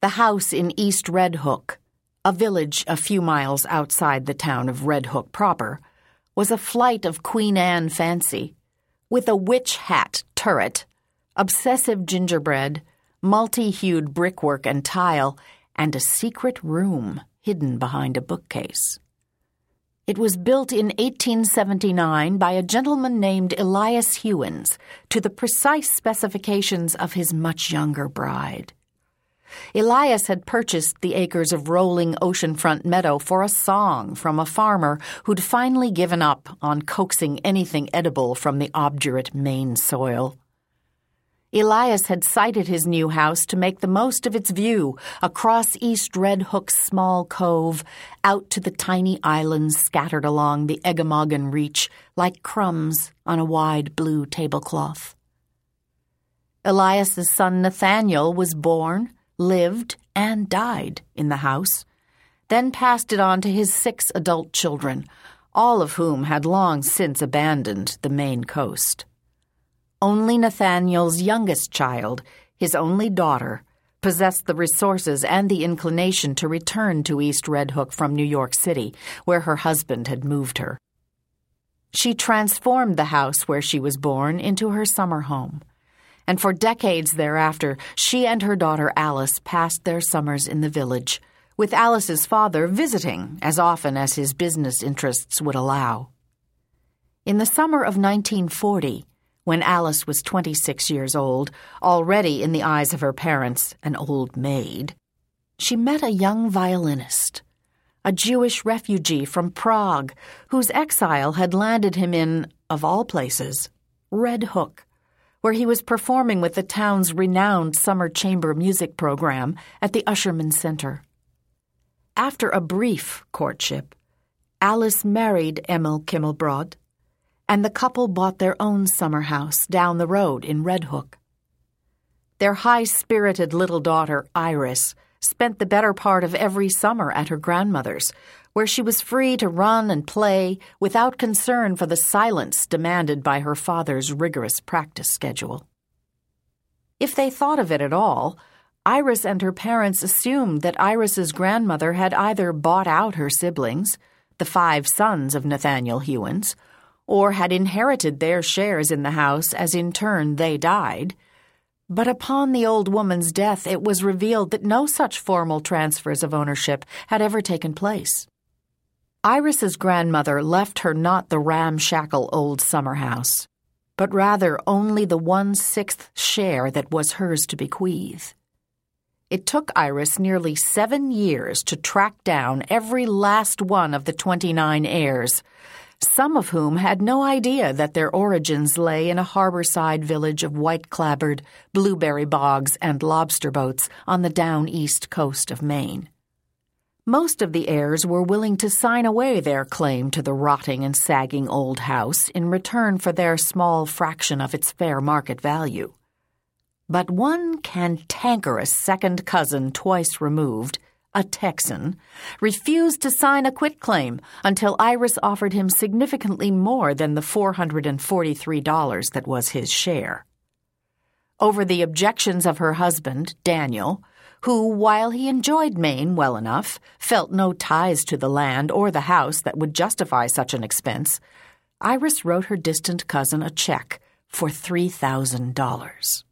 The house in East Red Hook, a village a few miles outside the town of Red Hook proper, was a flight of Queen Anne fancy, with a witch hat turret, obsessive gingerbread, multi-hued brickwork and tile, and a secret room hidden behind a bookcase. It was built in 1879 by a gentleman named Elias Hewins to the precise specifications of his much younger bride. Elias had purchased the acres of rolling oceanfront meadow for a song from a farmer who'd finally given up on coaxing anything edible from the obdurate Maine soil. Elias had sited his new house to make the most of its view across East Red Hook's small cove, out to the tiny islands scattered along the Eggemoggin Reach like crumbs on a wide blue tablecloth. Elias's son Nathaniel was born, lived, and died in the house, then passed it on to his 6 adult children, all of whom had long since abandoned the Maine coast. Only Nathaniel's youngest child, his only daughter, possessed the resources and the inclination to return to East Red Hook from New York City, where her husband had moved her. She transformed the house where she was born into her summer home, and for decades thereafter, she and her daughter Alice passed their summers in the village, with Alice's father visiting as often as his business interests would allow. In the summer of 1940, when Alice was 26 years old, already in the eyes of her parents an old maid, she met a young violinist, a Jewish refugee from Prague, whose exile had landed him in, of all places, Red Hook, where he was performing with the town's renowned summer chamber music program at the Usherman Center. After a brief courtship, Alice married Emil Kimmelbrod, and the couple bought their own summer house down the road in Red Hook. Their high-spirited little daughter, Iris, spent the better part of every summer at her grandmother's, where she was free to run and play without concern for the silence demanded by her father's rigorous practice schedule. If they thought of it at all, Iris and her parents assumed that Iris's grandmother had either bought out her siblings, the 5 sons of Nathaniel Hewins, or had inherited their shares in the house as in turn they died. But upon the old woman's death, it was revealed that no such formal transfers of ownership had ever taken place. Iris's grandmother left her not the ramshackle old summer house, but rather only the 1/6 share that was hers to bequeath. It took Iris nearly 7 years to track down every last one of the 29 heirs, some of whom had no idea that their origins lay in a harborside village of white-clabbered blueberry bogs and lobster boats on the down east coast of Maine. Most of the heirs were willing to sign away their claim to the rotting and sagging old house in return for their small fraction of its fair market value. But one cantankerous second cousin twice removed, a Texan, refused to sign a quitclaim until Iris offered him significantly more than the $443 that was his share. Over the objections of her husband, Daniel, who, while he enjoyed Maine well enough, felt no ties to the land or the house that would justify such an expense, Iris wrote her distant cousin a check for $3,000.